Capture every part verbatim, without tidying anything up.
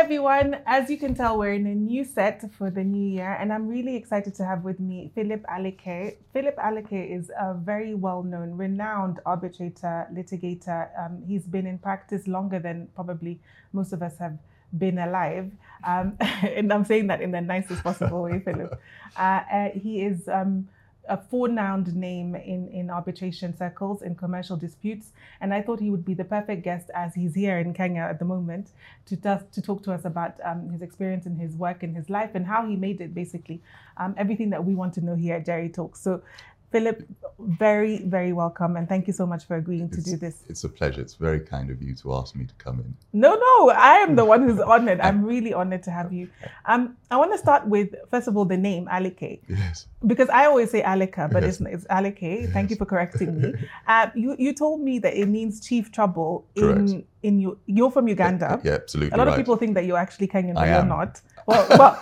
everyone. As you can tell, we're in a new set for the new year, and I'm really excited to have with me Philip Aleke. Philip Aleke is a very well-known, renowned arbitrator, litigator. Um, he's been in practice longer than probably most of us have been alive. Um, and I'm saying that in the nicest possible way, Philip. Uh, uh, he is um, a renowned name in, in arbitration circles, in commercial disputes. And I thought he would be the perfect guest, as he's here in Kenya at the moment, to, to talk to us about um, his experience in his work in his life and how he made it, basically. Um, everything that we want to know here at Jerry Talks. So, Philip, very, very welcome. And thank you so much for agreeing to it's, do this. It's a pleasure. It's very kind of you to ask me to come in. No, no, I am the one who's honored. I'm really honored to have you. Um, I want to start with, first of all, the name Aleke. Yes. Because I always say Aleka, but yes. it's, it's Aleke. Yes. Thank you for correcting me. Uh, you, you told me that it means chief trouble. Correct. in in you. You're from Uganda. Yeah, yeah, absolutely. A lot right. of people think that you're actually Kenyan, but I you're am. not. Well, well,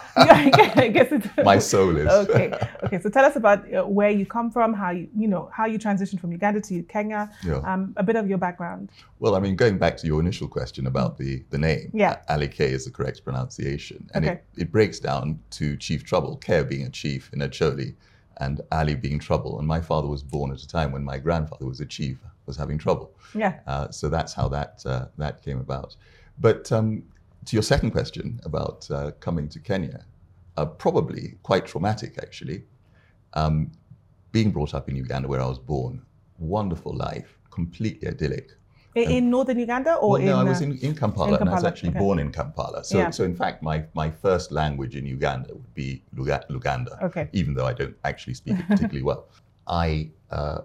I guess it's my soul is. okay. Okay. So tell us about uh, where you come from, how you you know how you transitioned from Uganda to Kenya. Yeah. Um, a bit of your background. Well, I mean, going back to your initial question about the the name. Yeah. Aleke is the correct pronunciation, and Okay. it, it breaks down to chief trouble. Ke being a chief in Acholi, and Ali being trouble. And my father was born at a time when my grandfather was a chief, was having trouble. Yeah. Uh, so that's how that uh, that came about. But um, to your second question about uh, coming to Kenya, uh, probably quite traumatic, actually. Um, being brought up in Uganda, where I was born, wonderful life, completely idyllic. In, in northern Uganda, or Well, in? no, I was uh, in, in Kampala, in and I was Kampala, actually okay. born in Kampala. So, Yeah. so in fact, my, my first language in Uganda would be Luga- Luganda, Okay. even though I don't actually speak it particularly well. I, uh,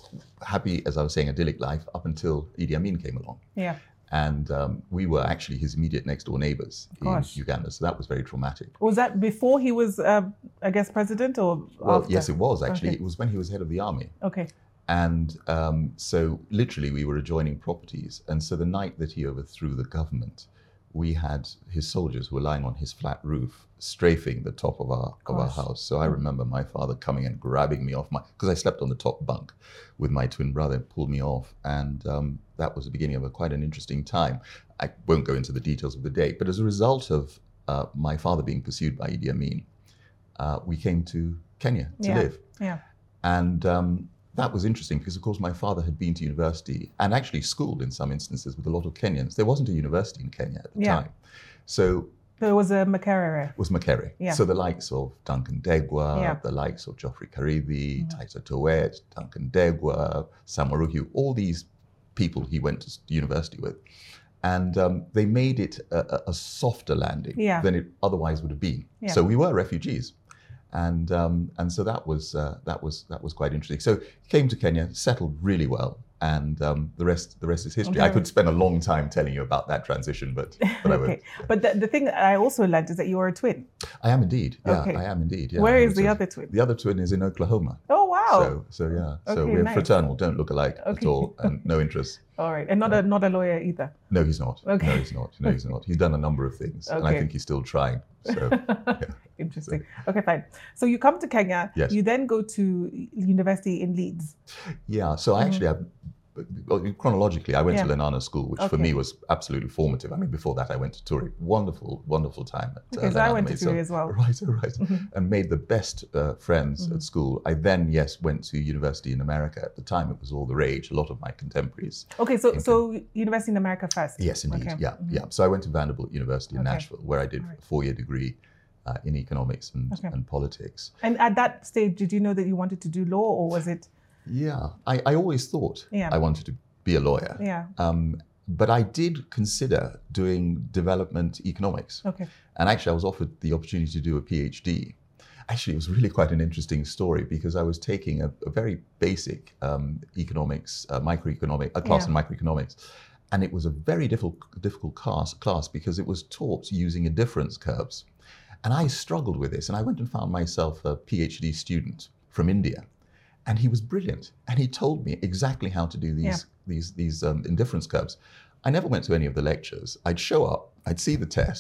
happy, as I was saying, idyllic life up until Idi Amin came along. Yeah. And um, we were actually his immediate next door neighbors in Gosh. Uganda. So that was very traumatic. Was that before he was, uh, I guess, president, or Well, after? yes, it was actually. Okay. It was when he was head of the army. Okay. And um, so literally we were adjoining properties. And so the night that he overthrew the government, we had his soldiers who were lying on his flat roof, strafing the top of our of our Gosh. house. So I remember my father coming and grabbing me off my, because I slept on the top bunk with my twin brother, pulled me off. And um, that was the beginning of a quite an interesting time. I won't go into the details of the day, but as a result of uh, my father being pursued by Idi Amin, uh, we came to Kenya to Yeah. live. Yeah. And um, that was interesting because, of course, my father had been to university and actually schooled in some instances with a lot of Kenyans. There wasn't a university in Kenya at the Yeah. time. So There was a Makerere. it was Makerere. Yeah. So the likes of Duncan Degwa, Yeah. the likes of Geoffrey Karibi, Mhm. Taita Towet, Duncan Degwa, Samaruhu, all these people he went to s- university with. And um, they made it a, a- a softer landing Yeah. than it otherwise would have been. Yeah. So we were refugees. And um, and so that was uh, that was that was quite interesting. So he came to Kenya, settled really well, and um, the rest the rest is history. I Okay. could spend a long time telling you about that transition, but but I Okay. won't. But the, the thing that I also learned is that you are a twin. I am indeed. Yeah, Okay. I am indeed. Yeah. Where is the So other twin? The other twin is in Oklahoma. Oh, wow. So so yeah. So Okay, we're nice. fraternal, don't look alike Okay. at all, and no interests. All right. And not a not a lawyer either. No, he's not. Okay. No, he's not. No, he's not. He's done a number of things, and I Okay. think he's still trying. So Interesting. Okay, fine. So you come to Kenya. Yes. You then go to university in Leeds. yeah. So I actually have. Well, chronologically, I went Mm-hmm. Yeah. to Lenana School, which for Okay. me was absolutely formative. I mean, before that, I went to Turi. Wonderful, wonderful time at Okay, uh, so I Lenana. went to Made some- Turi as well. Right, oh, right. Mhm. And made the best uh, friends Mhm. at school. I then, yes, went to university in America. At the time, it was all the rage. A lot of my contemporaries. Okay, so In so university in America first. Yes, indeed. Okay. Yeah, Mhm. yeah. So I went to Vanderbilt University in Okay. Nashville, where I did Alright. a four-year degree uh, in economics and, Okay. and politics. And at that stage, did you know that you wanted to do law, or was it? Yeah, I, I always thought Yeah. I wanted to be a lawyer. Yeah. Um, but I did consider doing development economics. Okay. And actually, I was offered the opportunity to do a PhD. Actually, it was really quite an interesting story because I was taking a, a very basic um, economics, uh, microeconomic, a class Yeah. in microeconomics. And it was a very difficult, difficult class, class because it was taught using indifference curves. And I struggled with this. And I went and found myself a PhD student from India. And he was brilliant. And he told me exactly how to do these, Yeah. these, these um, indifference curves. I never went to any of the lectures. I'd show up, I'd see the test,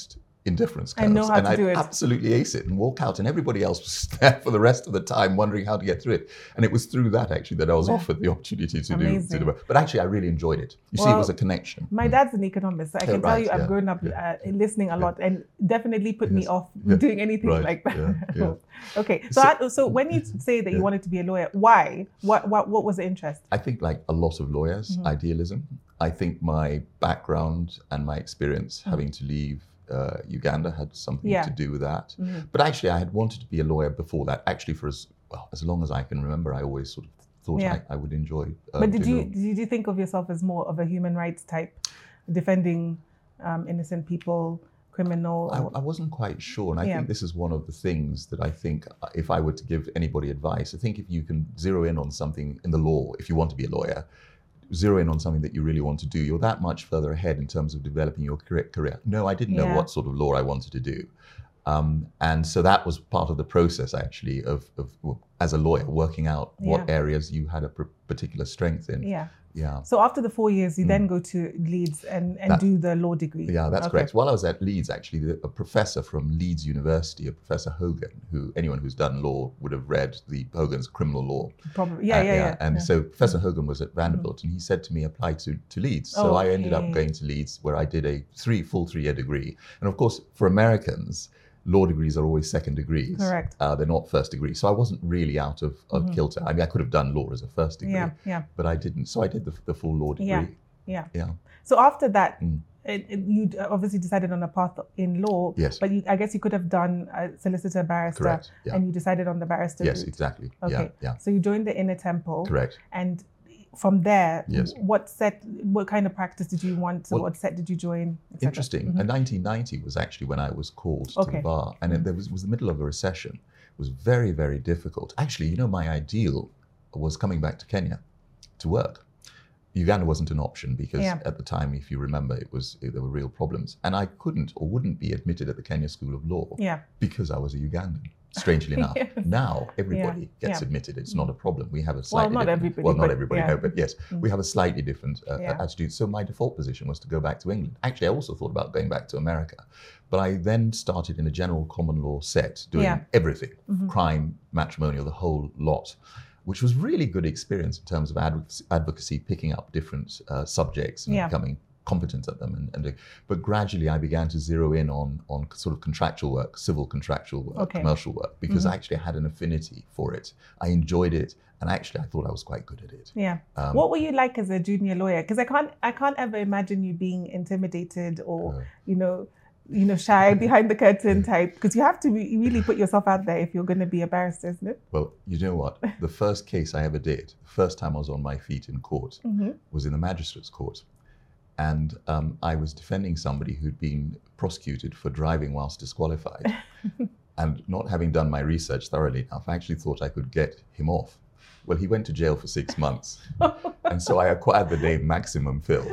indifference curves. And know how to I'd do it. absolutely ace it and walk out, and everybody else was there for the rest of the time wondering how to get through it. And it was through that actually that I was offered the opportunity to do, to do it. But actually I really enjoyed it. You see, Well, it was a connection. My dad's an economist, so I Oh, can tell right, you I've yeah, grown up yeah. uh, listening a lot, and definitely put me Yes, off yeah, doing anything right, like that. yeah, yeah. Okay, so So- I, so when you say that you Yeah. wanted to be a lawyer, why? What what what was the interest? I think like a lot of lawyers, Mm-hmm. idealism. I think my background and my experience having to leave uh, Uganda had something Yeah. to do with that. Mm-hmm. But actually I had wanted to be a lawyer before that, actually for as well as long as I can remember. I always sort of thought Yeah. I, I would enjoy uh, But did doing you law. did you think of yourself as more of a human rights type, defending um, innocent people, criminal? I, or- I wasn't quite sure, and I Yeah. think this is one of the things that I think if I were to give anybody advice, I think if you can zero in on something in the law, if you want to be a lawyer, zero in on something that you really want to do, you're that much further ahead in terms of developing your career. career. No, I didn't know Yeah. what sort of law I wanted to do. Um, and so that was part of the process actually of, of well, as a lawyer, working out what Yeah. areas you had a pr- particular strength in. yeah. Yeah. So after the four years, you then go to Leeds and, and That- do the law degree. Yeah, that's Okay. correct. While I was at Leeds, actually, the, a professor from Leeds University, a Professor Hogan, who anyone who's done law would have read the Hogan's criminal law. Probably. Yeah, Uh, yeah, yeah. And yeah. so Professor Hogan was at Vanderbilt, and he said to me, apply to, to Leeds. So I ended up Okay. going to Leeds, where I did a three full three-year degree. And of course, for Americans, law degrees are always second degrees. Correct. Uh, they're not first degree. So I wasn't really out of, of kilter. I mean, I could have done law as a first degree, yeah, yeah, but I didn't. So I did the, the full law degree. yeah, yeah. Yeah. So after that, Mm. it, it, you obviously decided on a path in law. Yes. But you, I guess you could have done a solicitor, barrister, Correct, yeah. and you decided on the barrister Yes, route. exactly. Okay. Yeah, yeah. So you joined the Inner Temple. Correct. And from there, Yes. what set, what kind of practice did you want? So Well, what set did you join? et cetera? Interesting. And nineteen ninety was actually when I was called to Okay. the bar, and it, there was was the middle of a recession. It was very, very difficult. Actually, you know, my ideal was coming back to Kenya to work. Uganda wasn't an option because Yeah. at the time, if you remember, it was it, there were real problems, and I couldn't or wouldn't be admitted at the Kenya School of Law Yeah. because I was a Ugandan. Strangely enough, Yes. now everybody Yeah, gets yeah. admitted. It's not a problem. We have a slightly not different, everybody, well, not but everybody, yeah. no, but yes, we have a slightly different uh, Yeah. attitude. So my default position was to go back to England. Actually, I also thought about going back to America, but I then started in a general common law set, doing Yeah. everything, crime, matrimonial, the whole lot, which was really good experience in terms of advocacy, advocacy picking up different uh, subjects and Yeah. becoming competent at them. And, and doing- but gradually I began to zero in on, on sort of contractual work, civil contractual work, Okay. commercial work, because I actually had an affinity for it. I enjoyed it. And actually I thought I was quite good at it. Yeah. Um, what were you like as a junior lawyer? Because I can't, I can't ever imagine you being intimidated or, Uh. you know, you know, shy behind the curtain type. Because you have to re- really put yourself out there if you're going to be a barrister, isn't it? Well, you know what? The first case I ever did, the first time I was on my feet in court, Mm-hmm. was in the magistrate's court. And um, I was defending somebody who'd been prosecuted for driving whilst disqualified. And not having done my research thoroughly enough, I actually thought I could get him off. Well, he went to jail for six months. And so I acquired the name Maximum Phil.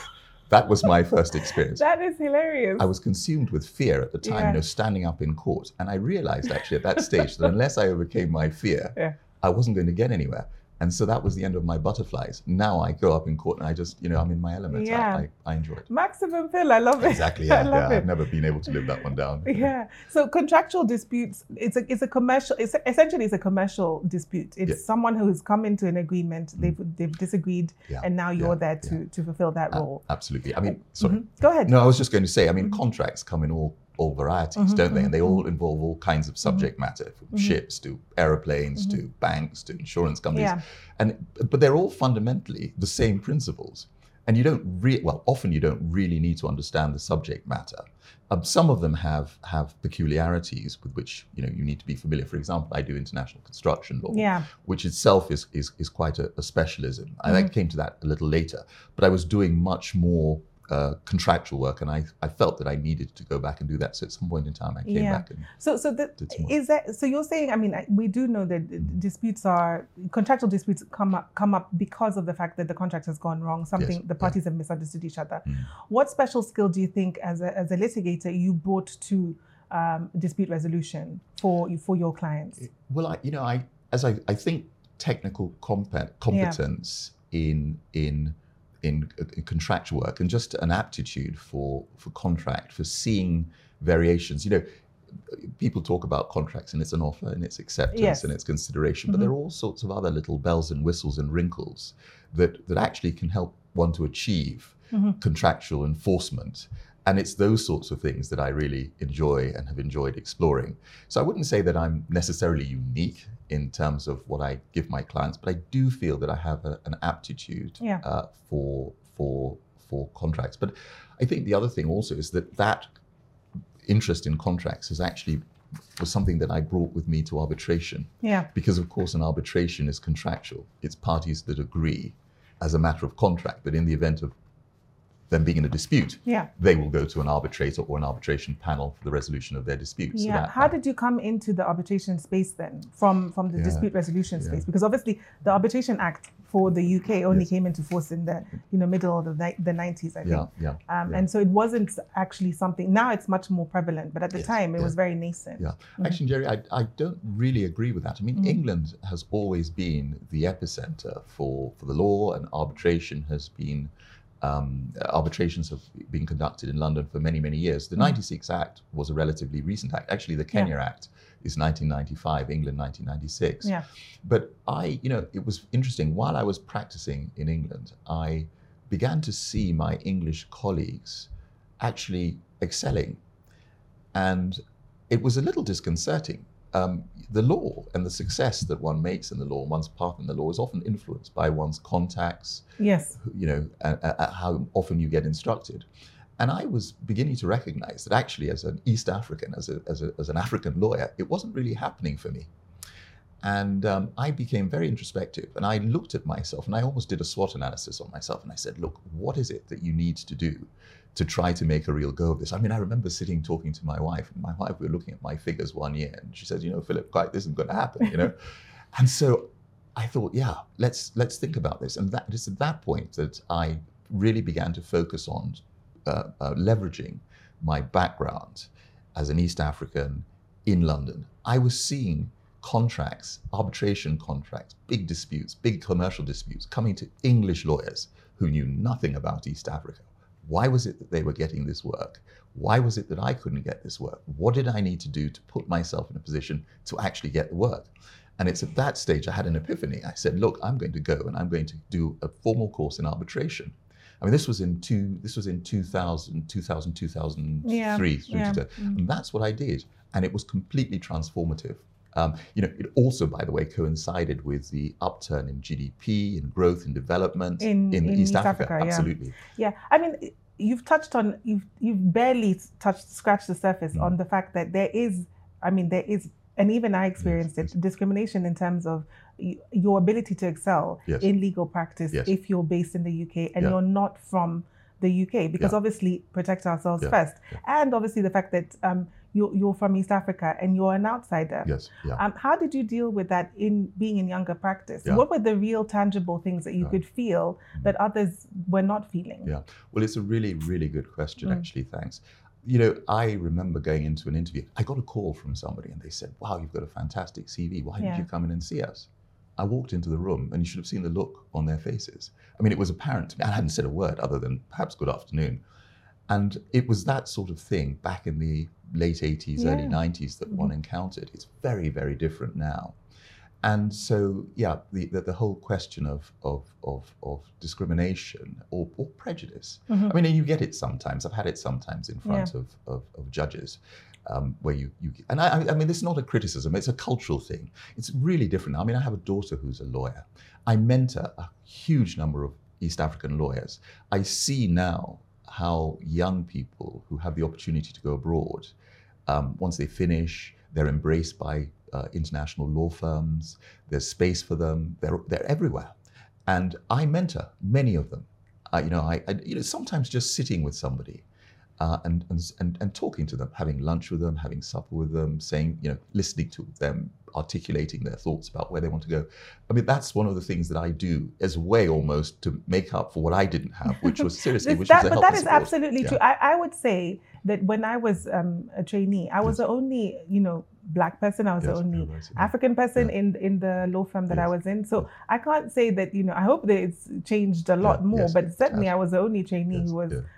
That was my first experience. That is hilarious. I was consumed with fear at the time, Yeah. you know, standing up in court. And I realized actually at that stage that unless I overcame my fear, Yeah. I wasn't going to get anywhere. And so that was the end of my butterflies. Now I go up in court and I just, you know, I'm in my element. Yeah. I, I, I enjoy it. Maximum Phil, I love it. Exactly, yeah. I love yeah. it. I've never been able to live that one down. Yeah. So contractual disputes, it's a it's a commercial. It's essentially it's a commercial dispute. It's Yeah. someone who's come into an agreement. They've they've disagreed, Yeah, and now you're yeah, there to to fulfill that A- role. Absolutely. I mean, sorry. Mhm. Go ahead. No, I was just going to say, I mean, Mm-hmm. contracts come in all, all varieties, don't they? And they all involve all kinds of subject matter, from ships to aeroplanes to banks to insurance companies. Yeah. And but they're all fundamentally the same principles. And you don't really, well, often you don't really need to understand the subject matter. Um, some of them have have peculiarities with which, you know, you need to be familiar. For example, I do international construction law, Yeah. which itself is is, is quite a, a specialism. I I came to that a little later, but I was doing much more uh, contractual work, and I, I felt that I needed to go back and do that. So at some point in time, I came Yeah. back and So, so the, Did some work. is that so? You're saying, I mean, I- we do know that disputes are contractual disputes come up come up because of the fact that the contract has gone wrong. Something Yes, the yeah. parties have misunderstood each other. Mm. What special skill do you think, as a as a litigator, you brought to um, dispute resolution for for your clients? well, I, you know, I as I, I think technical compe- competence in in in, uh, in contractual work and just an aptitude for for contract, for seeing variations. You know, people talk about contracts and it's an offer and it's acceptance Yes. and it's consideration, but Mm-hmm. there are all sorts of other little bells and whistles and wrinkles that, that actually can help one to achieve Mm-hmm. contractual enforcement. And it's those sorts of things that I really enjoy and have enjoyed exploring. So I wouldn't say that I'm necessarily unique in terms of what I give my clients, but I do feel that I have a, an aptitude Yeah. uh, for for for contracts. But I think the other thing also is that that interest in contracts is actually was something that I brought with me to arbitration. Yeah. Because of course an arbitration is contractual. It's parties that agree as a matter of contract that in the event of them being in a dispute, Yeah. they will go to an arbitrator or an arbitration panel for the resolution of their dispute. So Yeah. that- How that- did you come into the arbitration space then, from from the Yeah. dispute resolution Yeah. space? Because obviously the Arbitration Act for the U K only Yes. came into force in the you know middle of the ni- the nineties, I think. Yeah, yeah. Um, yeah. And so it wasn't actually something. Now it's much more prevalent, but at the Yes, time it yeah. was very nascent. Yeah, actually, Jerry, I, I don't really agree with that. I mean, Mm. England has always been the epicenter for, for the law, and arbitration has been, um, arbitrations have been conducted in London for many, many years. The Mm. ninety-six Act was a relatively recent act. Actually, the Kenya Act is nineteen ninety-five, England nineteen ninety-six. Yeah. But I, you know, it was interesting. While I was practicing in England, I began to see my English colleagues actually excelling. And it was a little disconcerting. Um, the law and the success that one makes in the law, one's path in the law, is often influenced by one's contacts, Yes. you know, and, and how often you get instructed. And I was beginning to recognize that actually as an East African, as, a, as, a, as an African lawyer, it wasn't really happening for me. And um, I became very introspective, and I looked at myself, and I almost did a SWOT analysis on myself. And I said, look, what is it that you need to do to try to make a real go of this? I mean, I remember sitting talking to my wife, and my wife, we were looking at my figures one year, and she said, you know, Philip, quite, this isn't going to happen, you know? And so I thought, yeah, let's let's think about this. And that, it's at that point that I really began to focus on uh, uh, leveraging my background as an East African in London. I was seeing contracts, arbitration contracts, big disputes, big commercial disputes coming to English lawyers who knew nothing about East Africa. Why was it that they were getting this work? Why was it that I couldn't get this work? What did I need to do to put myself in a position to actually get the work? And it's at that stage I had an epiphany. I said, look, I'm going to go and I'm going to do a formal course in arbitration. I mean, this was in two, this was in two thousand, two thousand, two thousand three, Yeah, through yeah. to, Mm. and that's what I did. And it was completely transformative. Um, you know, it also, by the way, coincided with the upturn in G D P and growth and development In- in East, East Africa. Africa, yeah. Absolutely. Yeah, I mean, you've touched on you've you've barely touched scratched the surface Mm. on the fact that there is, I mean, there is, and even I experienced Yes, it, discrimination in terms of y- your ability to excel Yes. in legal practice Yes. if you're based in the U K and Yeah. you're not from the U K, because Yeah. obviously protect ourselves Yeah, first, yeah. and obviously the fact that um, you're you're from East Africa and you're an outsider. Yes. Yeah. Um, how did you deal with that in being in younger practice? Yeah. What were the real tangible things that you Yeah. could feel that others were not feeling? Yeah. Well, it's a really, really good question, Mm. actually. Thanks. You know, I remember going into an interview. I got a call from somebody and they said, wow, you've got a fantastic C V. Why Yeah. did you come in and see us? I walked into the room and you should have seen the look on their faces. I mean, it was apparent to me. I hadn't said a word other than perhaps good afternoon. And it was that sort of thing back in the late eighties, Yeah. early nineties that one encountered. It's very, very different now. And so, yeah, the, the, the whole question of, of, of, of discrimination or, or prejudice. Mhm. I mean, you get it sometimes. I've had it sometimes in front Yeah. of, of, of judges um, where you, you and I, I mean, this is not a criticism, it's a cultural thing. It's really different. I mean, I have a daughter who's a lawyer. I mentor a huge number of East African lawyers. I see now how young people who have the opportunity to go abroad, um, once they finish, they're embraced by uh, international law firms. There's space for them. They're they're everywhere, and I mentor many of them. I, you know, I, I you know sometimes just sitting with somebody, uh, and, and and and talking to them, having lunch with them, having supper with them, saying, you know, listening to them, articulating their thoughts about where they want to go. I mean, that's one of the things that I do as a way almost to make up for what I didn't have, which was seriously, This- which that, was a but help that and is support. absolutely Yeah. true. I, I would say that when I was um, a trainee, I was Yes. the only, you know, black person. I was Yes, the only you're right, yeah. African person Yeah. in in the law firm that I Yes. was in. So I can't say that, you know, I hope that it's changed a lot Yeah, more, yes, but it certainly has. I was the only trainee Yes, who was yeah.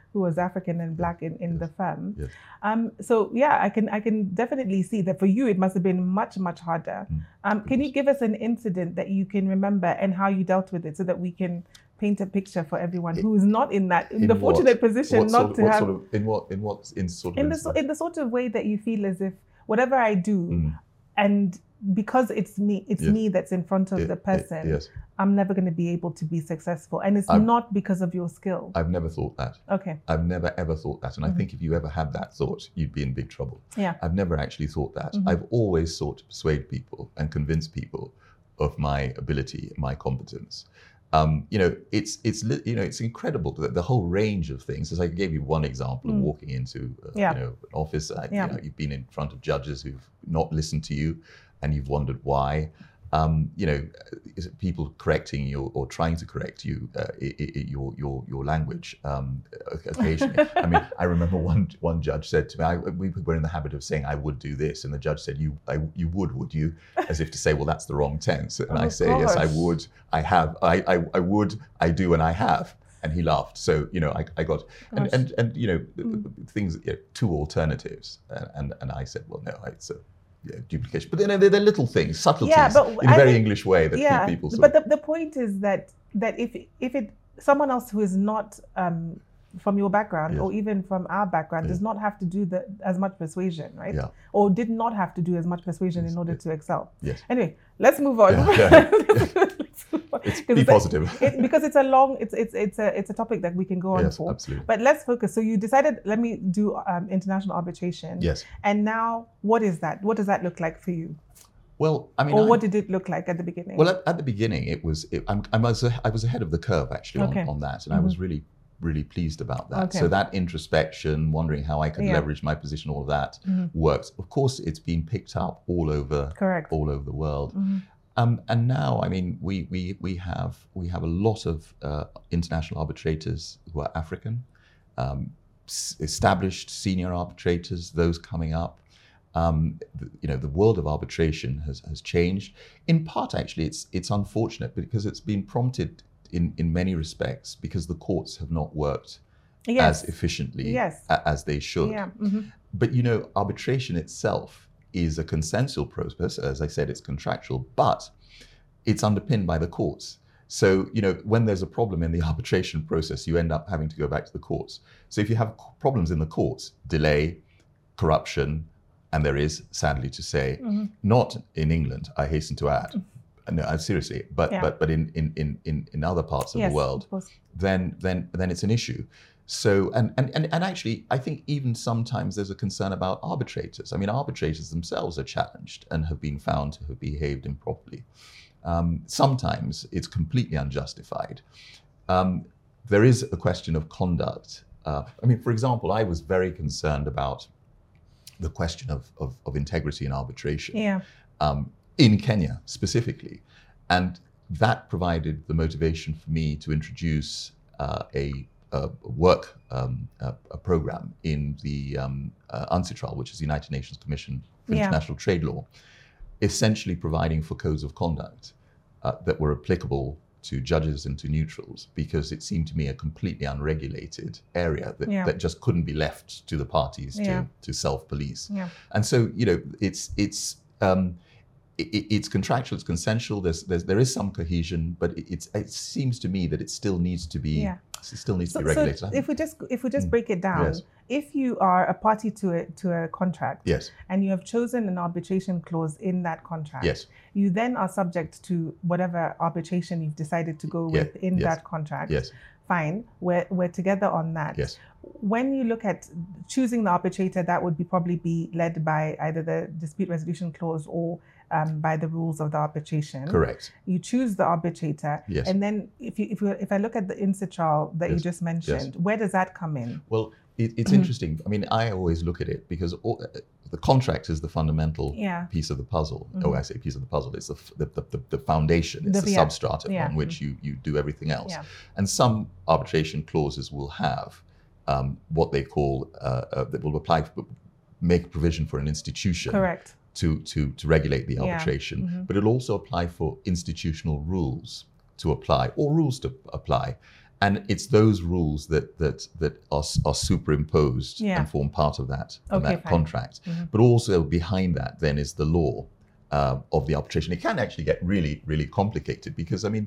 who was African and Black in, in Yes. the firm. Yes. Um, so yeah, I can I can definitely see that for you it must have been much, much harder. Mm. Um, can you give us an incident that you can remember and how you dealt with it so that we can paint a picture for everyone who is not in that in, In the what? fortunate position What not sort of, to what have sort of, in what in what in sort of in the so- instance? in the sort of way that you feel as if whatever I do Mm. and because it's me it's Yes. me that's in front of It- the it- person, yes, I'm never going to be able to be successful, and it's I've- not because of your skill. I've never thought that. Okay. I've never ever thought that, and Mhm. I think if you ever had that thought, you'd be in big trouble. Yeah. I've never actually thought that. Mhm. I've always sought to persuade people and convince people of my ability, my competence. Um, you know, it's it's li- you know it's incredible that the whole range of things. As I gave you one example Mm. of walking into uh, Yeah. you know an office, uh, Yeah. you know, you've been in front of judges who've not listened to you, and you've wondered why. Um, you know, is it people correcting you or trying to correct you, uh, I- I- your your your language um, occasionally. I mean, I remember one one judge said to me, I, "We were in the habit of saying I would do this," and the judge said, "You I, you would, would you?" As if to say, "Well, that's the wrong tense." And Oh, I say, "Yes, I gosh. would. I have. I, I I would. I do, and I have." And he laughed. So you know, I, I got and, Gosh. and and you know Mm. things. You know, two alternatives, and, and and I said, "Well, no, it's a." Yeah, duplication, but then they're, they're little things, subtleties, Yeah, but in a I very think- English way that yeah, people. Sort but of, the, the point is that that if if it someone else who is not um, from your background Yes. or even from our background Yes. does not have to do the, as much persuasion, right? Yeah. Or did not have to do as much persuasion Yes, in order yes. to excel. Yes. Anyway, let's move on. Yeah, yeah, Let's move on. it's 'Cause be it's a- positive. it, because it's a long, it's it's it's a it's a topic that we can go on Yes, for. absolutely. But let's focus. So you decided, let me do um, international arbitration. Yes. And now, what is that? What does that look like for you? Well, I mean, Or I- what did it look like at the beginning? well, at, at the beginning, it was it, I'm, I was a, I was ahead of the curve actually on, Okay. on that, and I was really really pleased about that. Okay. So that introspection, wondering how I could Yeah. leverage my position, all of that Mhm. works. Of course, it's been picked up all over Correct. all over the world. Mhm. Um, and now, I mean, we we we have we have a lot of uh, international arbitrators who are African, um, s- established senior arbitrators, those coming up. Um, the, you know, the world of arbitration has, has changed. In part, actually, it's it's unfortunate because it's been prompted in, in many respects because the courts have not worked Yes. as efficiently Yes. a- as they should. Yeah. Mhm. But you know, arbitration itself is a consensual process. As I said, it's contractual, but it's underpinned by the courts. So, you know, when there's a problem in the arbitration process, you end up having to go back to the courts. So if you have problems in the courts, delay, corruption, and there is, sadly to say, Mhm. not in England, I hasten to add, no, uh, seriously, but Yeah. but but in, in, in, in in other parts of Yes, the world, of course. then then then it's an issue. So and, and and and actually, I think even sometimes there's a concern about arbitrators. I mean, arbitrators themselves are challenged and have been found to have behaved improperly. Um, sometimes it's completely unjustified. Um, there is a question of conduct. Uh, I mean, for example, I was very concerned about the question of of, of integrity in arbitration Yeah. um, in Kenya specifically. And that provided the motivation for me to introduce uh, a, a work um, a, a program in the um, uh, UNCITRAL, which is the United Nations Commission for Yeah. International Trade Law, essentially providing for codes of conduct uh, that were applicable to judges and to neutrals, because it seemed to me a completely unregulated area that, Yeah. that just couldn't be left to the parties Yeah. to, to self-police. Yeah. And so, you know, it's it's um, it, it's contractual, it's consensual. There's, there's there is some cohesion, but it, it's it seems to me that it still needs to be Yeah. it still needs So, to be regulated. so if we just if we just break it down, Yes. if you are a party to a to a contract, yes, and you have chosen an arbitration clause in that contract, yes, you then are subject to whatever arbitration you've decided to go Yeah, with in yes, that contract. yes, Fine, we're we're together on that. yes, When you look at choosing the arbitrator, that would be probably be led by either the dispute resolution clause or um, by the rules of the arbitration. correct. You choose the arbitrator, Yes. and then if you if you if I look at the INCITRAL that you Yes. just mentioned, where does that come in? Well, it, it's Mhm. interesting. I mean, I always look at it because all, the contract is the fundamental Yeah. piece of the puzzle. Mhm. Oh, I say piece of the puzzle. It's the f- the, the, the, the foundation. It's The- the, yeah. substrata Yeah. on which you, you do everything else. Yeah. And some arbitration clauses will have um, what they call uh, uh, that will apply, make provision for an institution Correct. to to to regulate the Yeah. arbitration, Mhm. but it'll also apply for institutional rules to apply or rules to apply. And it's those rules that that that are are superimposed Yeah. and form part of that, of Okay, that fine. contract. Mm-hmm. But also behind that then is the law uh, of the arbitration. It can actually get really, really complicated because, I mean,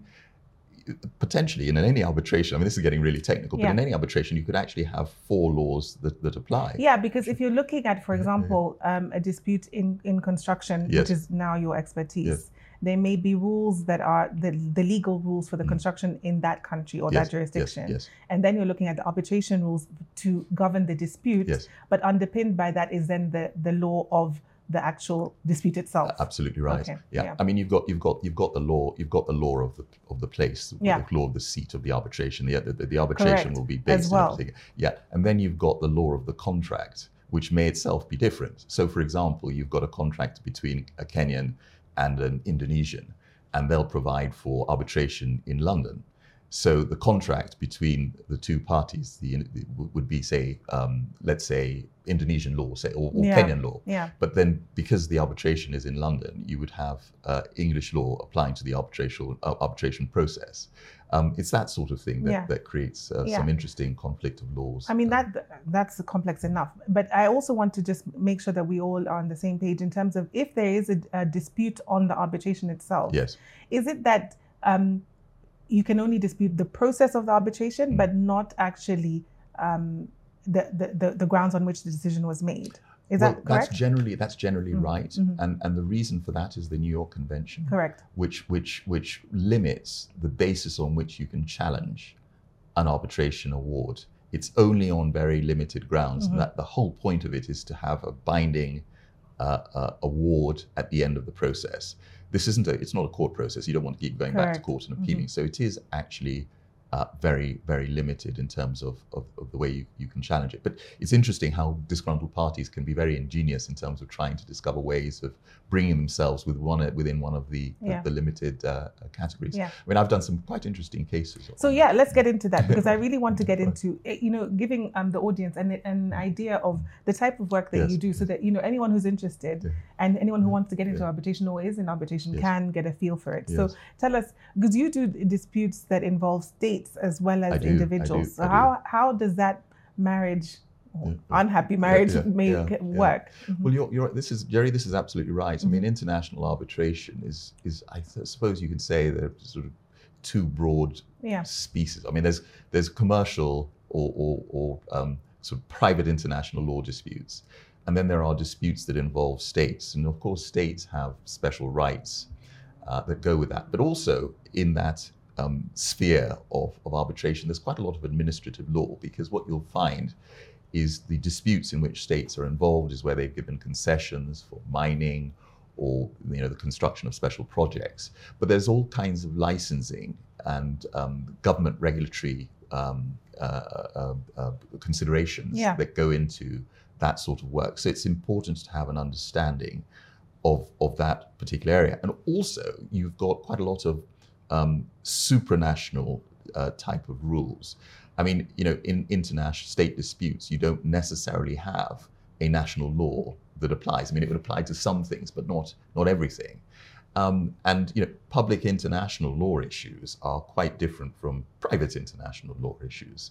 potentially in any arbitration, I mean, this is getting really technical, but Yeah. in any arbitration, you could actually have four laws that, that apply. Yeah, because if you're looking at, for example, um, a dispute in, in construction, Yes. which is now your expertise, Yes. there may be rules that are the, the legal rules for the construction in that country or Yes, that jurisdiction. yes, yes. And then you're looking at the arbitration rules to govern the dispute, Yes. but underpinned by that is then the, the law of the actual dispute itself. Absolutely right. Okay, Yeah. yeah. I mean, you've got you've got you've got the law you've got the law of the of the place, Yeah. the law of the seat of the arbitration. The the, the arbitration Correct. will be As based well. on everything. Yeah. And then you've got the law of the contract, which may itself be different. So, for example, you've got a contract between a Kenyan and an Indonesian, and they'll provide for arbitration in London. So the contract between the two parties the, the, would be, say, um, let's say, Indonesian law, say, or, or Yeah. Kenyan law. Yeah. But then, because the arbitration is in London, you would have uh, English law applying to the arbitration uh, arbitration process. Um, it's that sort of thing that, Yeah. that creates uh, Yeah. some interesting conflict of laws. I mean, Uh, that that's complex enough. But I also want to just make sure that we all are on the same page in terms of if there is a, a dispute on the arbitration itself. Yes. Is it that um, you can only dispute the process of the arbitration, Mm. but not actually um, the, the, the, the grounds on which the decision was made? Is well, that correct? That's generally that's generally Mhm, right, mhm. and and the reason for that is the New York Convention, Correct. which which which limits the basis on which you can challenge an arbitration award. It's only on very limited grounds, Mhm. and that the whole point of it is to have a binding uh, uh, award at the end of the process. This isn't a, it's not a court process. You don't want to keep going back to Correct. court and appealing. So it is actually uh, very, very limited in terms of, of, of the way you, you can challenge it. But it's interesting how disgruntled parties can be very ingenious in terms of trying to discover ways of bringing themselves with one, within one of the, Yeah. the, the limited uh, categories. Yeah. I mean, I've done some quite interesting cases. So on yeah, that. let's get into that because I really want to get Right. into, eh, you know, giving um, the audience an, an idea of the type of work that Yes. you do so that, you know, anyone who's interested Yeah. and anyone who wants to get into Yeah. arbitration or is in arbitration Yes. can get a feel for it. So Yes. tell us, because you do disputes that involve states as well as I do, I individuals. do, so I do. how, how does that marriage, or Yeah, yeah. unhappy marriage yeah, may yeah, yeah. work? Mhm. Well, you're, you're this is Jerry. This is absolutely right. I Mm-hmm. mean, international arbitration is is I th- suppose you could say there are sort of two broad Yeah. species. I mean, there's there's commercial or or, or um, sort of private international law disputes, and then there are disputes that involve states, and of course, states have special rights uh, that go with that. But also in that um, sphere of, of arbitration, there's quite a lot of administrative law because what you'll find is the disputes in which states are involved is where they've given concessions for mining or you know the construction of special projects. But there's all kinds of licensing and um, government regulatory um, uh, uh, uh, considerations Yeah. that go into that sort of work. So it's important to have an understanding of, of that particular area. And also you've got quite a lot of um, supranational uh, type of rules. I mean, you know, in international state disputes, you don't necessarily have a national law that applies. I mean, it would apply to some things, but not not everything. Um, and you know, public international law issues are quite different from private international law issues.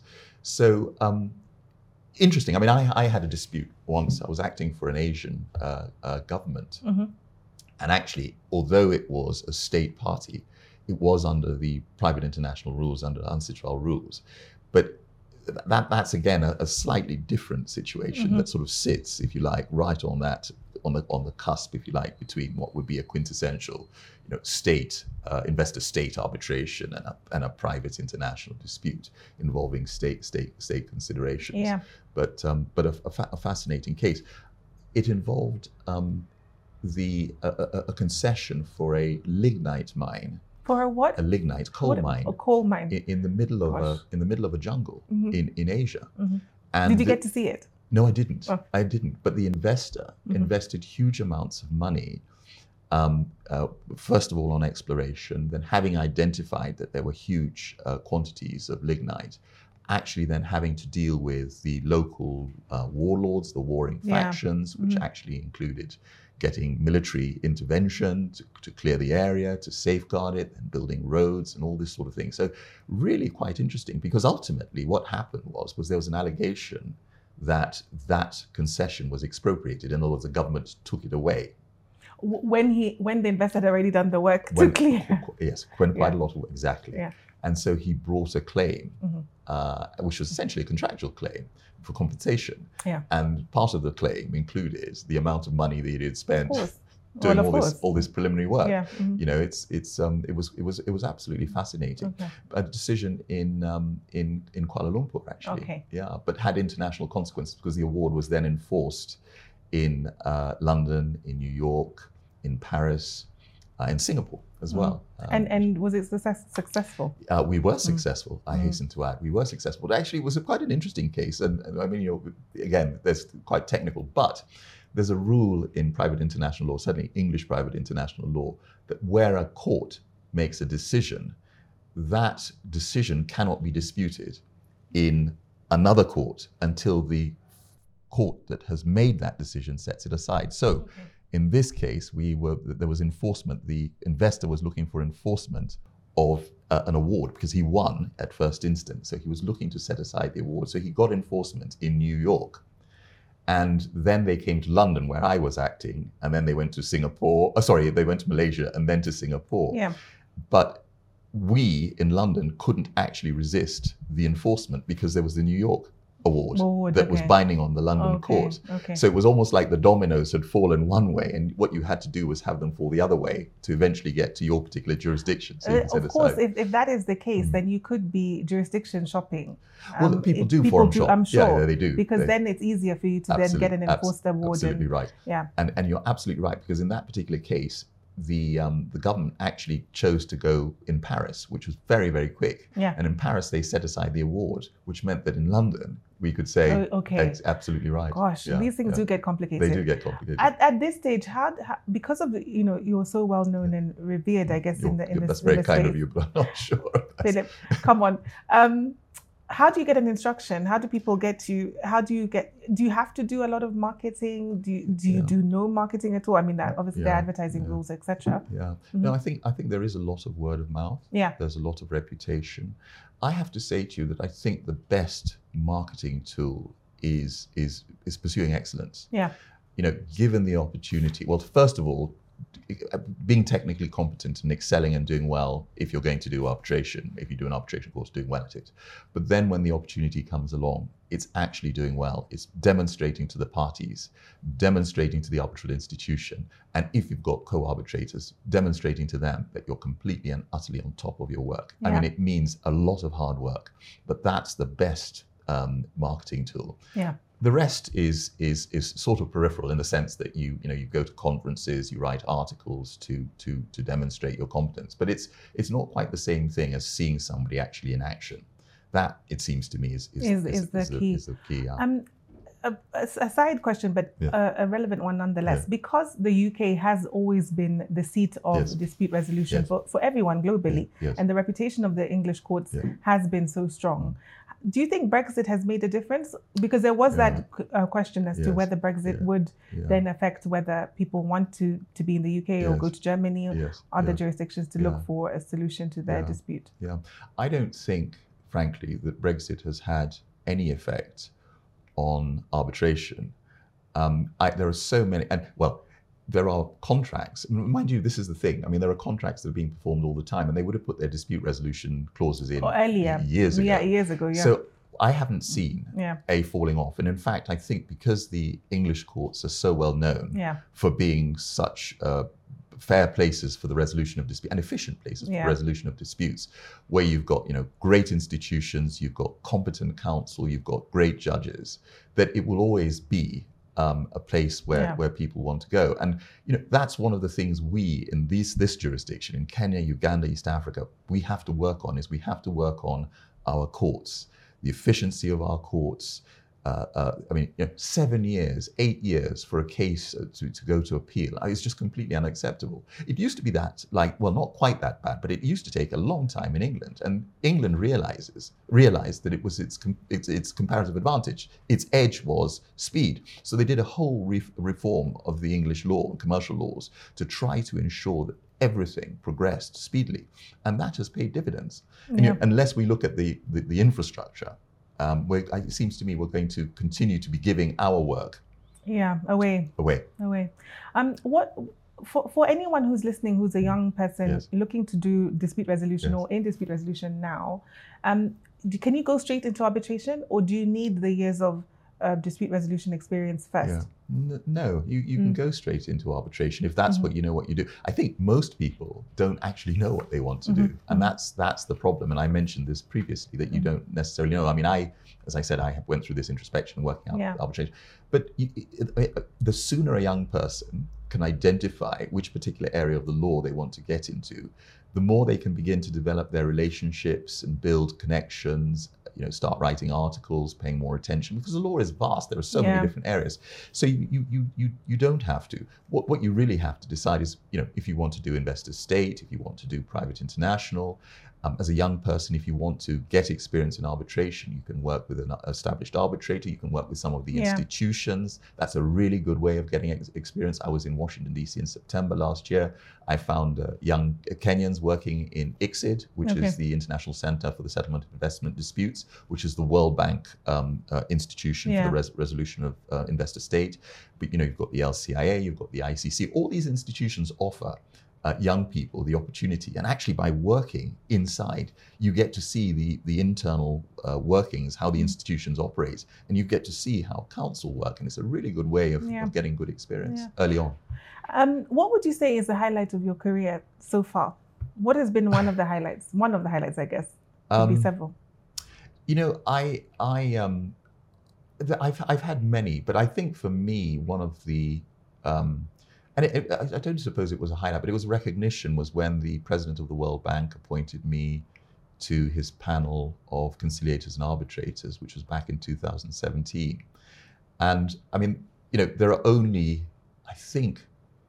So um, interesting. I mean, I, I had a dispute once. I was acting for an Asian uh, uh, government, Mhm. and actually, although it was a state party, it was under the private international rules, under UNCITRAL rules. But that that's again a, a slightly different situation Mhm. that sort of sits, if you like, right on that on the on the cusp, if you like, between what would be a quintessential, you know, state uh, investor-state arbitration and a, and a private international dispute involving state state state considerations. Yeah. But um, but a, a, fa- a fascinating case. It involved um, the a, a, a concession for a lignite mine, For a what? a lignite coal What- mine A coal mine. in, in the middle of a Gosh. in the middle of a jungle Mhm. in, in Asia. Mhm. And Did you the- get to see it? No, I didn't. Oh. I didn't. But the investor Mhm. invested huge amounts of money. Um, uh, first of all, on exploration, then having identified that there were huge uh, quantities of lignite, actually then having to deal with the local uh, warlords, the warring Yeah. factions, which Mhm. actually included getting military intervention to, to clear the area, to safeguard it, and building roads and all this sort of thing. So really quite interesting, because ultimately what happened was, was there was an allegation that that concession was expropriated. In other words, the government took it away. When he, when the investor had already done the work to When, clear. Yes, when quite Yeah. a lot of work, exactly. Yeah. And so he brought a claim, Mm-hmm. uh, which was essentially a contractual claim for compensation. Yeah. And part of the claim included the amount of money that he had spent Of course. doing Well, all of this course. all this preliminary work. Yeah. Mhm. You know, it's it's um it was it was it was absolutely fascinating. Okay. A decision in um in in Kuala Lumpur, actually. Okay. Yeah, but had international consequences because the award was then enforced in uh, London, in New York, in Paris, uh, in Singapore as well. Um, And and was it success, successful? uh, we were successful, I Mm. hasten to add. We were successful. Actually, it was a, quite an interesting case. And, and I mean, you know, again, there's quite technical, but there's a rule in private international law, certainly English private international law, that where a court makes a decision, that decision cannot be disputed in another court until the court that has made that decision sets it aside. So Okay. in this case, we were there was enforcement. The investor was looking for enforcement of uh, an award because he won at first instance. So he was looking to set aside the award. So he got enforcement in New York. And then they came to London, where I was acting, and then they went to Singapore. Oh, sorry, they went to Malaysia and then to Singapore. Yeah. But we in London couldn't actually resist the enforcement because there was the New York award Award, that was okay. binding on the London Okay, court. okay. So it was almost like the dominoes had fallen one way, and what you had to do was have them fall the other way to eventually get to your particular jurisdiction. So you Uh, can set of course, aside. if, if that is the case, then you could be jurisdiction shopping. Well, Um, people if do forum shop. I'm sure. Yeah, yeah, they do. Because They- then it's easier for you to then get an Absolute- enforced abs- award. Absolutely and, right. Yeah. And and you're absolutely right, because in that particular case, the um, the government actually chose to go in Paris, which was very, very quick. Yeah. And in Paris, they set aside the award, which meant that in London, we could say, Oh, okay. it's absolutely right. Gosh, Yeah, these things yeah. do get complicated. They do get complicated. At, at this stage, how, how because of the, you know, you're so well known and revered, I guess, in You're- the in you're- this that's in very this kind space. of you, but I'm not sure. That's- Philip, come on. Um, how do you get an instruction? How do people get to? How do you get? Do you have to do a lot of marketing? Do you, do you Yeah. do no marketing at all? I mean, that obviously the Yeah, advertising yeah. rules, et cetera. Yeah. Mhm. No, I think I think there is a lot of word of mouth. Yeah. There's a lot of reputation. I have to say to you that I think the best marketing tool is is is pursuing excellence. Yeah. You know, given the opportunity. Well, first of all, being technically competent and excelling and doing well if you're going to do arbitration, if you do an arbitration course, doing well at it. But then when the opportunity comes along, it's actually doing well. It's demonstrating to the parties, demonstrating to the arbitral institution, and if you've got co-arbitrators, demonstrating to them that you're completely and utterly on top of your work. I Yeah. mean, it means a lot of hard work, but that's the best um, marketing tool. Yeah. The rest is is is sort of peripheral in the sense that you you know you go to conferences, you write articles to to to demonstrate your competence, but it's it's not quite the same thing as seeing somebody actually in action. That, it seems to me, is is, Is- is the key. Is the key. Yeah. Um, a, a side question, but Yeah. a, a relevant one nonetheless. Yeah. Because the U K has always been the seat of Yes. dispute resolution Yes. for, for everyone globally, Yes. and the reputation of the English courts Yeah. has been so strong. Do you think Brexit has made a difference? Because there was Yeah. that uh, question as to Yes. whether Brexit Yeah. would Yeah. then affect whether people want to, to be in the U K or Yes. go to Germany or Yes. other Yeah. jurisdictions to Yeah. look for a solution to their Yeah. dispute. Yeah, I don't think, frankly, that Brexit has had any effect on arbitration. Um, I, there are so many, and well, there are contracts. Mind you, this is the thing. I mean, there are contracts that are being performed all the time, and they would have put their dispute resolution clauses in Or earlier. years ago. Yeah, years ago, yeah. So I haven't seen yeah, a falling off, and in fact, I think because the English courts are so well known yeah, for being such uh, fair places for the resolution of disputes and efficient places for Yeah. the resolution of disputes, where you've got you know great institutions, you've got competent counsel, you've got great judges, that it will always be um, a place where, Yeah. where people want to go. And you know that's one of the things we in these this jurisdiction in Kenya, Uganda, East Africa, we have to work on is we have to work on our courts, the efficiency of our courts, Uh, uh, I mean, you know, seven years, eight years for a case to, to go to appeal. It's just completely unacceptable. It used to be that, like, well, not quite that bad, but it used to take a long time in England. And England realizes realized that it was its its, its comparative advantage. Its edge was speed. So they did a whole re- reform of the English law and commercial laws to try to ensure that everything progressed speedily, and that has paid dividends. And, Yeah. you know, unless we look at the the, the infrastructure. Um, we're, it seems to me we're going to continue to be giving our work Yeah, away. away. Away. Um, what for for anyone who's listening, who's a young person Yes. looking to do dispute resolution Yes. or in dispute resolution now, um, do, can you go straight into arbitration, or do you need the years of uh, dispute resolution experience first? Yeah. N- No, you, you Mm. can go straight into arbitration if that's Mhm. what you know what you do. I think most people don't actually know what they want to Mhm. do, Mhm. and that's that's the problem. And I mentioned this previously that you Mhm. don't necessarily know. I mean, I, as I said, I have went through this introspection, working out Yeah. arbitration. But you, it, it, the sooner a young person can identify which particular area of the law they want to get into, the more they can begin to develop their relationships and build connections, you know, start writing articles, paying more attention, because the law is vast. There are so Yeah. many different areas. So you, you, you, you, you don't have to. What, what you really have to decide is, you know, if you want to do investor state, if you want to do private international, um, as a young person, if you want to get experience in arbitration, you can work with an established arbitrator, you can work with some of the Yeah. institutions. That's a really good way of getting ex- experience. I was in Washington, D C in September last year. I found uh, young Kenyans working in I C S I D, which Okay. is the International Center for the Settlement of Investment Disputes, which is the World Bank um, uh, institution Yeah. for the res- resolution of uh, investor state. But you know, you've got the L C I A, you've got the I C C. All these institutions offer uh, young people the opportunity, and actually by working inside, you get to see the the internal uh, workings, how the institutions operate, and you get to see how council work, and it's a really good way of, Yeah. of getting good experience Yeah. early on. Um, what would you say is the highlight of your career so far? What has been one of the highlights? One of the highlights, I guess. Could be Um, several. You know, I I um, th- I've I've had many, but I think for me one of the um, and it, it, I I don't suppose it was a highlight, but it was recognition. Was when the president of the World Bank appointed me to his panel of conciliators and arbitrators, which was back in two thousand seventeen. And I mean, you know, there are only, I think,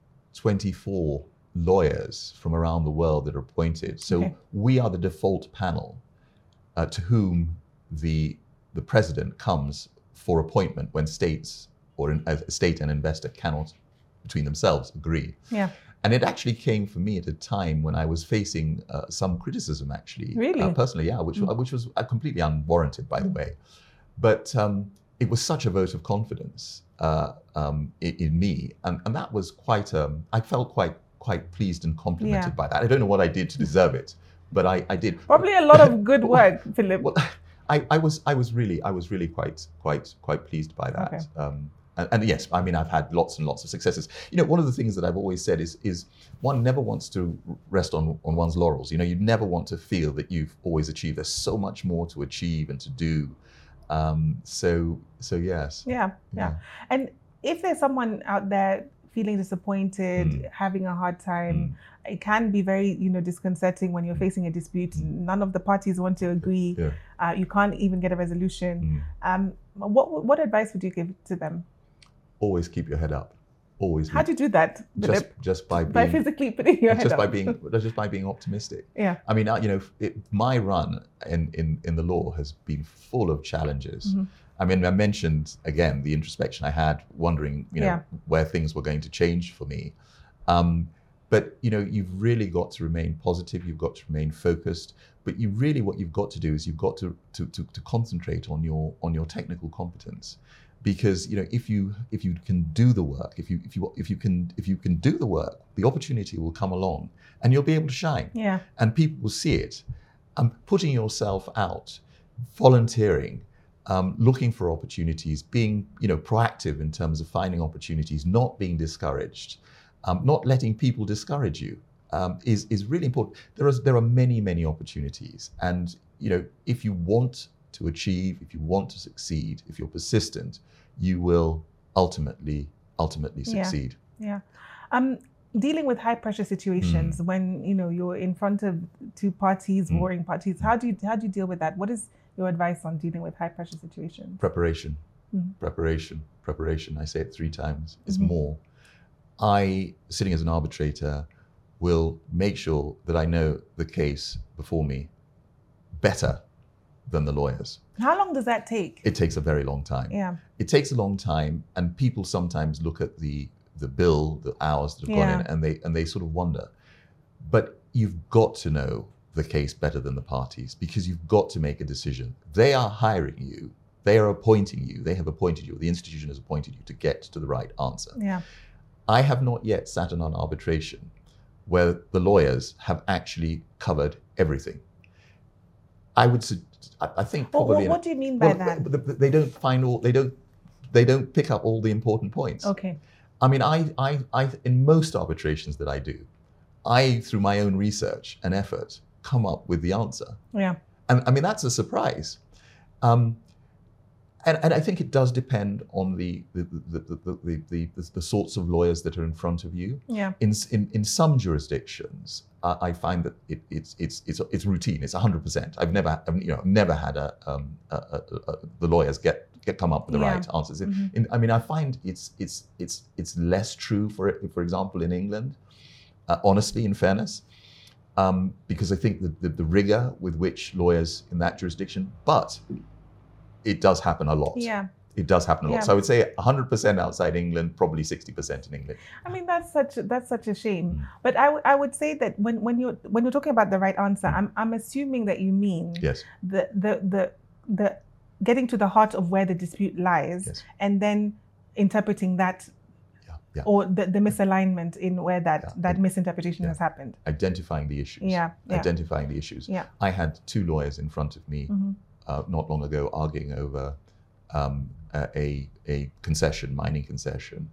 twenty-four lawyers from around the world that are appointed. So Okay. we are the default panel uh, to whom the the president comes for appointment when states or an, a state and investor cannot between themselves agree. Yeah. And it actually came for me at a time when I was facing uh, some criticism, actually. Really? Uh, personally, yeah, which, Mm. which was uh, completely unwarranted, by the Mm. way. But um, it was such a vote of confidence uh, um, in, in me. And, and that was quite, um, I felt quite quite pleased and complimented Yeah. by that. I don't know what I did to deserve it, but I, I did. Probably a lot of good work, Philip. Well, I, I was I was really I was really quite quite quite pleased by that. Okay. Um, and, and yes, I mean I've had lots and lots of successes. You know, one of the things that I've always said is is one never wants to rest on on one's laurels. You know, you never want to feel that you've always achieved. There's so much more to achieve and to do. Um, so so yes. Yeah, yeah. And if there's someone out there feeling disappointed, Mm. having a hard time, Mm. it can be very, you know, disconcerting when you're facing a dispute. None of the parties want to agree. Yeah. Uh, you can't even get a resolution. Mm. Um, what what advice would you give to them? Always keep your head up. Always. How do you do that, just Philip? just by being By physically putting your head just up. by being just by being optimistic. Yeah. I mean, uh, you know, it, my run in, in, in the law has been full of challenges. Mhm. I mean, I mentioned again the introspection I had, wondering, you know, Yeah. where things were going to change for me. Um, but you know, you've really got to remain positive. You've got to remain focused. But you really, what you've got to do is you've got to to to, to concentrate on your on your technical competence. Because you know, if you if you can do the work, if you if you if you can if you can do the work, the opportunity will come along, and you'll be able to shine. Yeah. And people will see it. Um, putting yourself out, volunteering, um, looking for opportunities, being you know proactive in terms of finding opportunities, not being discouraged, um, not letting people discourage you, um, is is really important. There is there are many many opportunities, and you know if you want to achieve, if you want to succeed, if you're persistent, you will ultimately ultimately Yeah. succeed. Yeah. Um, dealing with high pressure situations when you know you're in front of two parties, Mm. warring parties. How do you how do you deal with that? What is your advice on dealing with high pressure situations? Preparation. Mm. Preparation, preparation. I say it three times. Is Mhm. more. I, sitting as an arbitrator, will make sure that I know the case before me better than the lawyers. How long does that take? It takes a very long time. Yeah. It takes a long time, and people sometimes look at the the bill, the hours that have gone Yeah. in, and they and they sort of wonder. But you've got to know the case better than the parties, because you've got to make a decision. They are hiring you. They are appointing you. They have appointed you. The institution has appointed you to get to the right answer. Yeah. I have not yet sat in an arbitration where the lawyers have actually covered everything. I would, su- I I think Well, probably. what, what do you mean by well, that? th- th- They don't find all. They don't. They don't pick up all the important points. Okay. I mean, I, I, I, in most arbitrations that I do, I, through my own research and effort, come up with the answer. Yeah. And I mean, that's a surprise. Um, and, and I think it does depend on the the, the, the, the, the, the, the sorts of lawyers that are in front of you. Yeah. In, in, in some jurisdictions, uh, I find that it, it's, it's, it's, it's routine. It's one hundred percent. I've never, I've, you know, never had a, um, a, a, a, the lawyers get, get come up with the Yeah. right answers. In, Mhm. in, I mean, I find it's, it's, it's, it's less true, for, for example, in England, uh, honestly, in fairness. Um, because I think the, the, the rigor with which lawyers in that jurisdiction, but it does happen a lot. Yeah. It does happen a lot. Yeah. So I would say one hundred percent outside England, probably sixty percent in England. I mean, that's such that's such a shame. Mm. But I, w- I would say that when, when you're when you're talking about the right answer, I'm I'm assuming that you mean Yes, the the the the getting to the heart of where the dispute lies, yes, and then interpreting that, yeah, yeah. or the, the misalignment in where that Yeah. that misinterpretation Yeah. has happened. Identifying the issues. Yeah. Yeah. Identifying the issues. Yeah. I had two lawyers in front of me hmm uh, not long ago arguing over um, a, a concession, mining concession,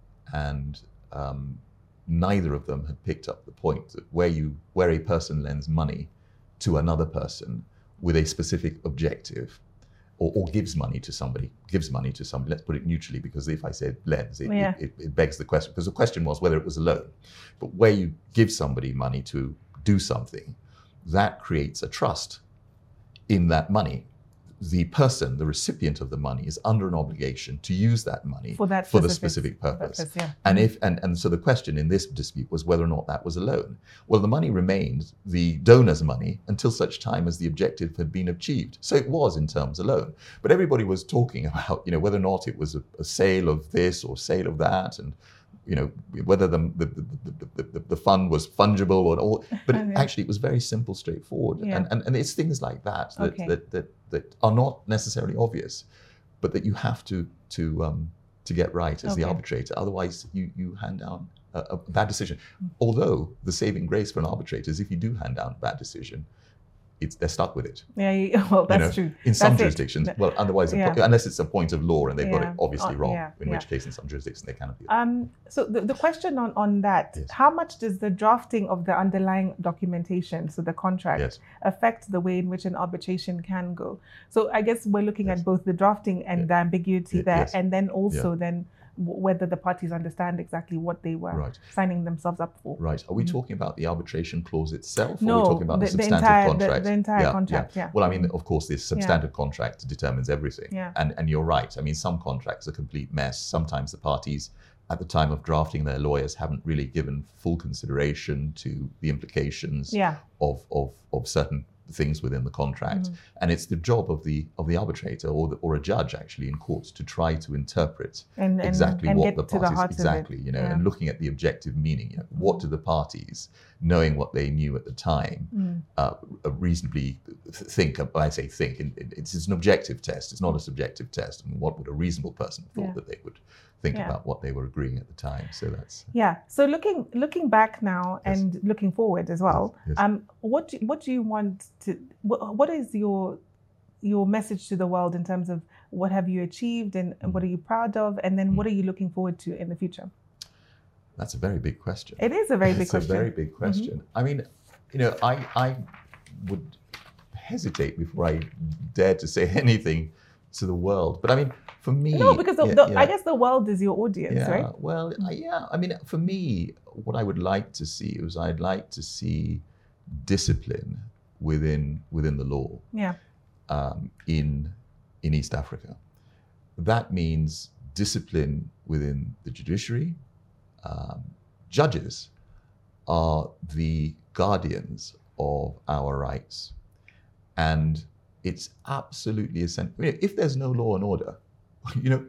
and um, neither of them had picked up the point that where you where a person lends money to another person with a specific objective, or, or gives money to somebody, gives money to somebody. Let's put it neutrally, because if I said lends, it, Yeah. it, it, it begs the question. Because the question was whether it was a loan, but where you give somebody money to do something, that creates a trust in that money. The person, the recipient of the money, is under an obligation to use that money For that for the specific specific purpose. purpose, yeah. And if and, and so the question in this dispute was whether or not that was a loan. Well, the money remained the donor's money until such time as the objective had been achieved. So it was in terms a loan. But everybody was talking about, you know, whether or not it was a, a sale of this or sale of that, and you know, whether the the, the, the, the, the fund was fungible or all. But it, Okay. actually, it was very simple, straightforward. Yeah. And, and and it's things like that that, Okay. that that that are not necessarily obvious, but that you have to to um, to get right as the Okay. arbitrator. Otherwise, you you hand down a, a bad decision. Although the saving grace for an arbitrator is if you do hand down a bad decision, it's they're stuck with it. Yeah, you, well, that's you know, true. In some That's it. jurisdictions, Th- well, otherwise, a yeah. po- unless it's a point of law and they've got Yeah. it obviously Uh, wrong, yeah, in yeah. which case, in some jurisdictions, they can appeal. Um, so the, the question on, on that, Yes. how much does the drafting of the underlying documentation, so the contract, Yes. affect the way in which an arbitration can go? So I guess we're looking Yes. at both the drafting and Yeah. the ambiguity Ye- there, yes. and then also then w- whether the parties understand exactly what they were Right. signing themselves up for. Right. Are we Mhm. talking about the arbitration clause itself, or No, are we talking about the, the- the substantive entire- the- contract? the entire Yeah, yeah. contract, yeah. Well, I mean, of course, this substantive contract determines everything. Yeah. And and you're right. I mean, some contracts are a complete mess. Sometimes the parties, at the time of drafting, their lawyers haven't really given full consideration to the implications Yeah. of, of, of certain things within the contract. Mhm. And it's the job of the of the arbitrator or the, or a judge actually in court to try to interpret And, and, exactly and what get the to the parties heart exactly, of it. you know, Yeah. and looking at the objective meaning. You know, what do the parties, knowing what they knew at the time, Mm. uh, reasonably th- think? I say think. and it- It's, it's an objective test. It's not a subjective test. I mean, what would a reasonable person thought Yeah. that they would think Yeah. about what they were agreeing at the time? So that's Yeah. So looking looking back now Yes. and looking forward as well, Yes, yes. um, what do, what do you want to? What, what is your your message to the world in terms of what have you achieved and, and what are you proud of, and then what are you looking forward to in the future? that's a very big question. It is a very big it's question. a very big question. I mean, you know, I I would hesitate before I dared to say anything to the world. But I mean, for me, No, because the, yeah, the, I yeah. guess the world is your audience, Yeah, right? well, I- yeah. I mean, for me, what I would like to see is I'd like to see discipline within within the law Yeah. um, in in East Africa. that means discipline within the judiciary. Um, judges are the guardians of our rights. And it's absolutely essential. I mean, if there's no law and order, you know,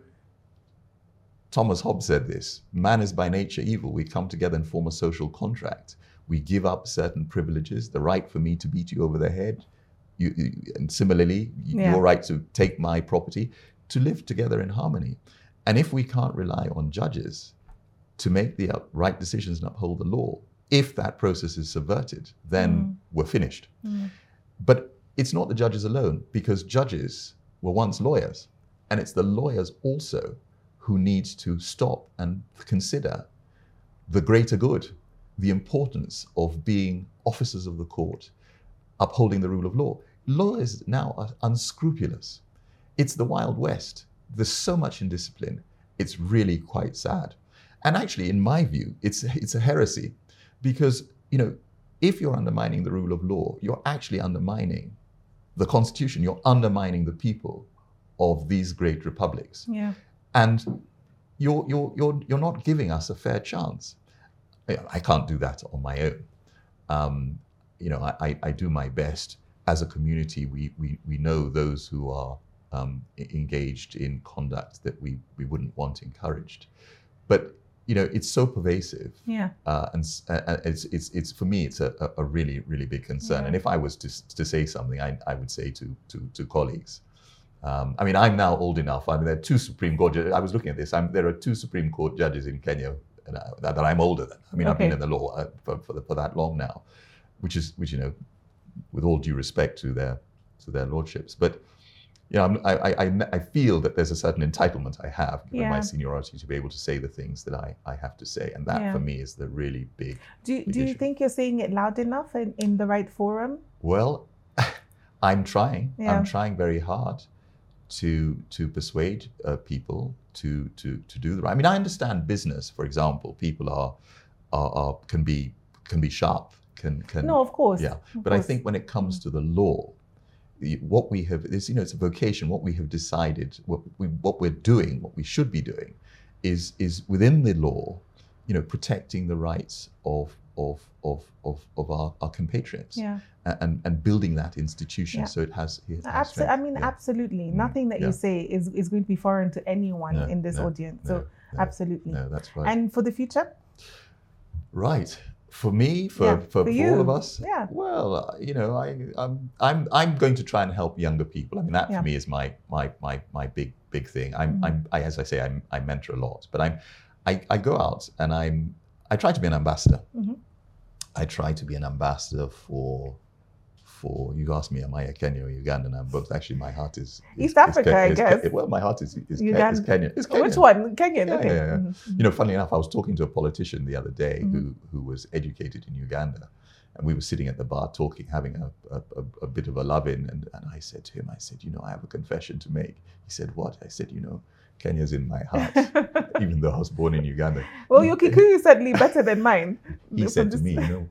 Thomas Hobbes said this, man is by nature evil. We come together and form a social contract. We give up certain privileges, the right for me to beat you over the head, you, you, and similarly, Yeah. your right to take my property, to live together in harmony. And if we can't rely on judges to make the up- right decisions and uphold the law, if that process is subverted, then Mm. we're finished. Mm. But it's not the judges alone, because judges were once lawyers. And it's the lawyers also who need to stop and consider the greater good, the importance of being officers of the court, upholding the rule of law. Lawyers now are unscrupulous. It's the Wild West. There's so much indiscipline. It's really quite sad. And actually, in my view, it's it's a heresy, because, you know, if you're undermining the rule of law, you're actually undermining the Constitution. You're undermining the people of these great republics. Yeah. And you're, you're, you're, you're not giving us a fair chance. I can't do that on my own. Um, you know, I, I, I do my best. As a community, we, we, we know those who are um, engaged in conduct that we, we wouldn't want encouraged. But, you know, it's so pervasive. Yeah. Uh, and uh, it's, it's, it's, for me, it's a, a really, really big concern. Yeah. And if I was to, to say something, I, I would say to, to, to colleagues, Um, I mean, I'm now old enough. I mean, there are two Supreme Court judges. I was looking at this. I'm, there are two Supreme Court judges in Kenya and, uh, that, that I'm older than. I mean, I've Okay. been in the law uh, for, for, the, for that long now, which is, which, you know, with all due respect to their to their lordships. But, you know, I'm, I, I, I feel that there's a certain entitlement I have, given Yeah. my seniority, to be able to say the things that I, I have to say. And that, Yeah. for me, is the really big, Do you, big do you issue. think you're saying it loud enough in, in the right forum? Well, I'm trying. Yeah. I'm trying very hard to to persuade uh, people to to to do the right. I mean, I understand business, for example. People are are, are can be can be sharp. Can can No, of course. yeah. Of But I course. think when it comes to the law, the- what we have is, you know, it's a vocation. What we have decided, what we what we're doing, what we should be doing, is is within the law, you know, protecting the rights of of of of, of our, our compatriots. Yeah. And, and building that institution Yeah. so it has, it has Abso- strength. I mean, Yeah. absolutely. Mm, Nothing that yeah. you say is, is going to be foreign to anyone No, in this no, audience. no, So, no, absolutely. No, that's right. And for the future? Right. For me, for, Yeah, for, for for you. all of us, Yeah. well, uh, you know, I, I'm, I'm, I'm going to try and help younger people. I mean, that Yeah. for me is my, my, my, my big, big thing. I'm, Mhm. I'm, I, as I say, I'm, I mentor a lot, but I'm, I, I go out and I'm, I try to be an ambassador. Mhm. I try to be an ambassador for, for, you asked me, am I a Kenyan or Ugandan? I'm both. Actually, my heart is, is East Africa, is, I is, guess. well, my heart is, is, Ugan- is Kenyan. It's Oh, which Kenyan. one? Kenyan. Yeah, okay. yeah, yeah. Mhm. You know, funnily enough, I was talking to a politician the other day Mhm. who, who was educated in Uganda. And we were sitting at the bar talking, having a, a, a, a bit of a love-in. And, and I said to him, I said, you know, I have a confession to make. He said, what? I said, you know, Kenya's in my heart, even though I was born in Uganda. Well, your Kikuyu is certainly better than mine. He From said to this- me, you know,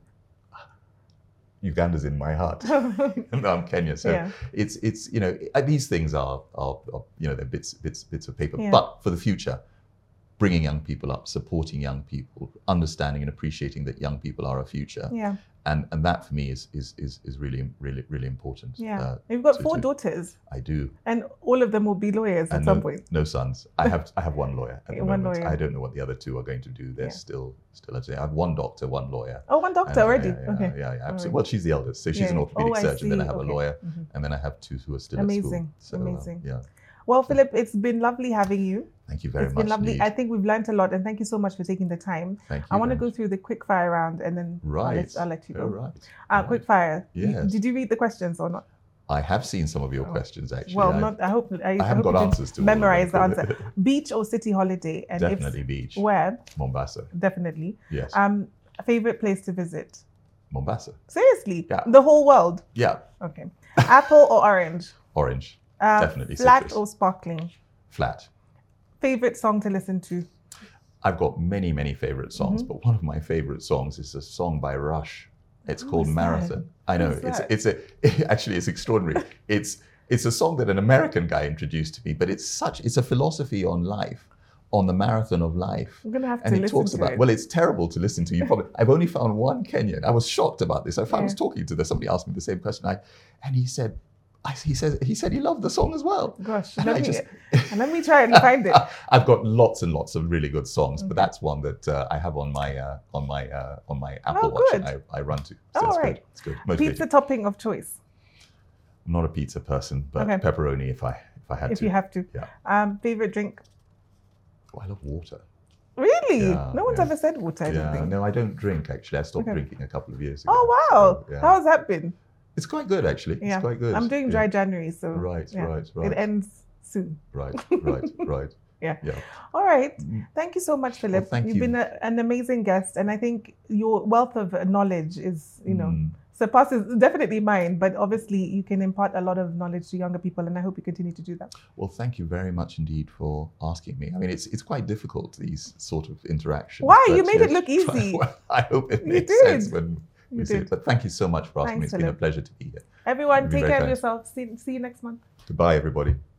Uganda's in my heart. And I'm Kenyan. So Yeah. it's, it's you know, uh, these things are, are, are, you know, they're bits, bits, bits of paper. Yeah. But for the future, bringing young people up, supporting young people, understanding and appreciating that young people are our future. Yeah. And and that for me is is is, is really, really, really important. Yeah. Uh, You've got to- four to- daughters, I do. and all of them will be lawyers at And some no, point. no sons. I have I have one lawyer at the One moment. lawyer. I don't know what the other two are going to do. They're Yeah. still still at I have one doctor, one lawyer. Oh, one doctor And, already. Yeah, yeah, Okay. yeah, yeah, absolutely. right. Well, she's the eldest, so she's Yeah, an yeah. orthopedic Oh, I surgeon. Then I see. have Okay. a lawyer, Mhm. and then I have two who are still Amazing. at school. So, uh, Amazing. yeah. Well, Philip, it's been lovely having you. Thank you very It's much. been lovely. indeed. I think we've learned a lot, and thank you so much for taking the time. Thank you. I want to very go through the quick fire round, and then I'll, Right. let, I'll let you go. All right. Uh, All quick right. fire. You- Yes. Did you read the questions or not? I have seen some of your Oh. questions actually. Well, I, not. I hope. I, I haven't hope got you did answers to all of them. memorize the answer. Beach or city holiday, and Definitely beach. if where? Mombasa. Definitely. Yes. Um, favorite place to visit? Mombasa. Seriously, Yeah. the whole world. Yeah. Okay. Apple or orange? Orange. Uh, Definitely Flat citrus. or sparkling? Flat. Favorite song to listen to? I've got many, many favorite songs, but one of my favorite songs is a song by Rush. It's Who called is that? Marathon. I know Who's it's that? it's a actually it's extraordinary. It's It's a song that an American guy introduced to me, but it's such, it's a philosophy on life, on the marathon of life. I'm gonna have and to it listen talks to about, it. well, it's terrible to listen to. You probably, I've only found one Kenyan. I was shocked about this. I, found, I was Yeah. talking to this, somebody asked me the same question. I, and he said, I, he says he said he loved the song as well. Gosh, And let I me, just- let me try and find it. I've got lots and lots of really good songs, but Okay. that's one that uh, I have on my uh, on my uh, on my Apple Oh, Watch good. and I, I run to. So Oh, it's right. good. It's good. Motivating. Pizza topping of choice, I'm not a pizza person, but Okay. pepperoni if I if I had if to. you have to. Yeah. Um, favorite drink? Oh, I love water. Really? Yeah, no one's yeah. ever said water, I don't Yeah, think. no, I don't drink actually. I stopped Okay. drinking a couple of years ago. Oh, wow. So, yeah. How has that been? It's quite good actually. Yeah. It's quite good. I'm doing Yeah. dry January, so Right, yeah. right, right. It ends soon. Right, right, right. Yeah. Yeah. All right. Mm. Thank you so much, Philip. thank You've you. been a, an amazing guest, and I think your wealth of knowledge is, you know, Mm. surpasses definitely mine. But obviously, you can impart a lot of knowledge to younger people, and I hope you continue to do that. Well, thank you very much indeed for asking me. I mean, it's it's quite difficult, these sort of interactions. Why? but, You made it yes, look easy. Well, I hope it You makes did. sense when we You see did. it. But thank you so much for asking Thanks, me. It's been a Philip. pleasure to be here. Everyone, You've been take very care of kind. yourself. See, see you next month. Goodbye, everybody.